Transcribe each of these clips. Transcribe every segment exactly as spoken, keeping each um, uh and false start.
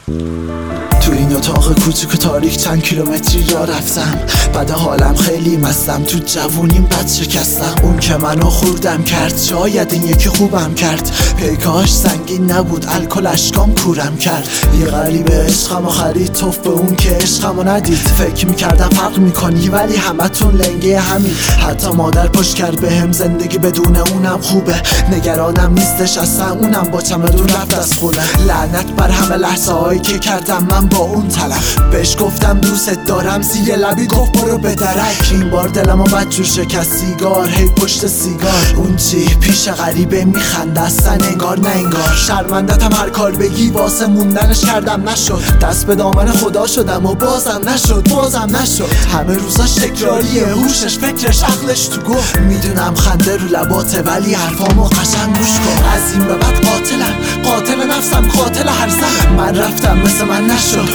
تو این اتاق کوچیک و تاریک چند کیلومتری را رفتم. بعد حالم خیلی مستم، تو جوونیم بد شکستم. اون که منو خوردم کرد، شاید این یکی خوبم کرد. پیکاش سنگین نبود، الکل اشکام کورم کرد. یه غریبه عشقمو خرید، توف به اون که عشقمو ندید. فکر میکردم فرق میکنی ولی همتون لنگه همین. حتی مادر پشت کرد بهم، زندگی بدون اونم خوبه. نگرانم نیستش اصلا، اونم با چمدون رفت از خونه. لعنت بر همه لحظه هایی که کردم من با اون طرف. بهش گفتم دوست دارم، زیر لبی گفت برو به درک. این بار دلمو بدجور شکست، سیگار هی پشت سیگار. اون چی پیش غریبه میخنده اصلا انگار نه انگار. شرمندتم هر کار بگی واسه موندنش کردم نشد. دست به دامن خدا شدم و بازم نشد بازم نشد. همه روزاش تکراریه، هوشش فکرش عقلش تو گفت. میدونم خنده رو لباته ولی حرفامو قشنگ گوش کن. از این به بعد قاتلم، قاتل نفسم، قاتل هر زن. من رفتم مثل من نشد.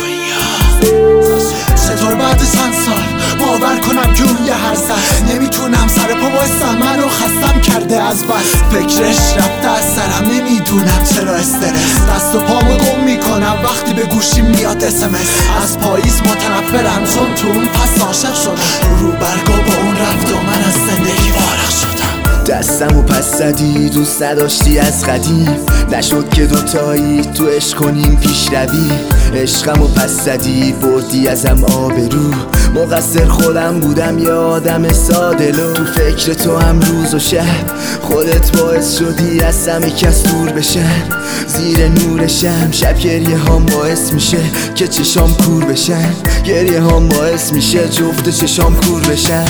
چطور بعد چند سال باور کنم که اون یه هر زن. نمیتونم سر پا بایستم، منو خستم کرده از بس. فکرش رفته از سرم، نمیدونم چرا استرس. دست و پامو گم میکنم وقتی به گوشیم میاد اسمس. از پاییز متنفرم چون تو اون پس عاشق شدم. رو برگا با اون رفت و من از زندگی فارغ شدم. دستمو پس زدی، دوست نداشتی از قدیم. نشد که دوتایی تو عشق کنیم پیش روی. عشقمو پس زدی، بردی ازم آبرو. مقصر خودم بودم، یه آدم ساده لو. تو فکر تو هم روز و شب، خودت باعث شدی از همه کس دور بشن. زیر نورشم شب گریه هام باعث میشه که چشام کور بشن. گریه هام باعث میشه جفت چشام کور بشن.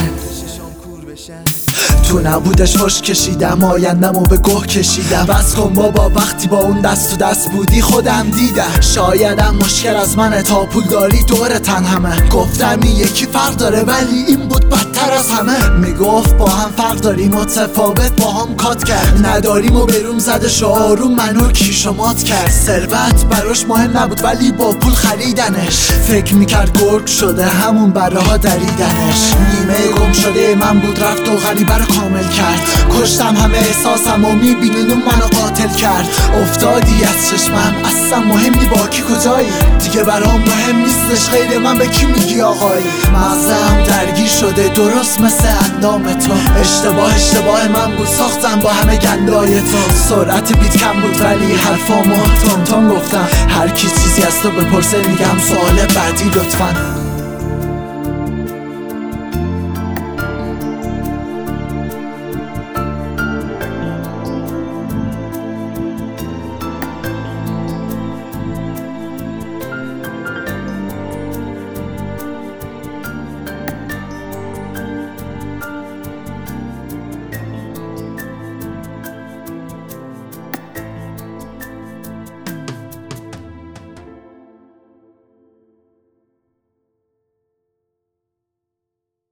تو نبودش خوش کشیدم، آیندمو به گوه کشیدم. بس کن بابا، وقتی با اون دست تو دست بودی خودم دیدم. شایدم مشکل از منه، تا پول داری دور تن همه. گفتم این یکی فرق داره ولی این بود بدتر از همه. میگفت با هم فرق داریم، متفاوت با هم کات کرد. نداریم و بروم زدش و آروم منو کیشو مات کرد. ثروت براش مهم نبود ولی با پول خریدنش. فکر میکرد گرگ شده، همون براها دریدنش. نیمه گم شده من بود، رفت و غریبه رو کامل کرد. کشتم همه احساسم و میبینین اون منو قاتل کرد. افتادی از چشمم، اصلا مهم نی با کی کجایی. دیگه برام مهم نیستش غیر من به کی میگی آقایی. مغزم درگیر شده درست مثل اندام تو. اشتباه اشتباه من بود، ساختم با همه گندای تو. سرعت بیت کم بود ولی حرفامو تون تون گفتم. هر کی چیزی از تو بپرسه میگم سوال بعدی لطفاً.